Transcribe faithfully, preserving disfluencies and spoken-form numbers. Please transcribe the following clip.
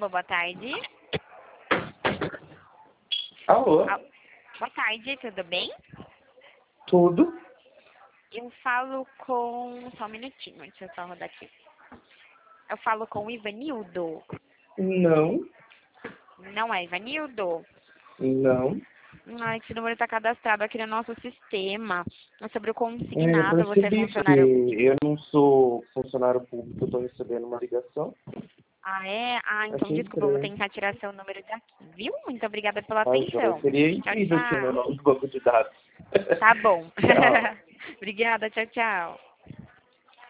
Alô, boa tarde. Alô? Al- Boa tarde, tudo bem? Tudo? Eu falo com... Só um minutinho, deixa eu só rodar aqui. Eu falo com o Ivanildo. Não. Não é Ivanildo? Não. Ai, esse número está cadastrado aqui no nosso sistema. É sobre o É, eu consignado, você é percebi que funcionário... eu não sou funcionário público, eu estou recebendo uma ligação. Ah, é? Ah, então Achei desculpa, eu vou estranho. tentar tirar seu número daqui, viu? Muito obrigada pela Ah, joia. atenção. Seria Tchau, incrível ter meu tchau. nome no banco de dados. Tá bom. Tchau. Obrigada, tchau, tchau.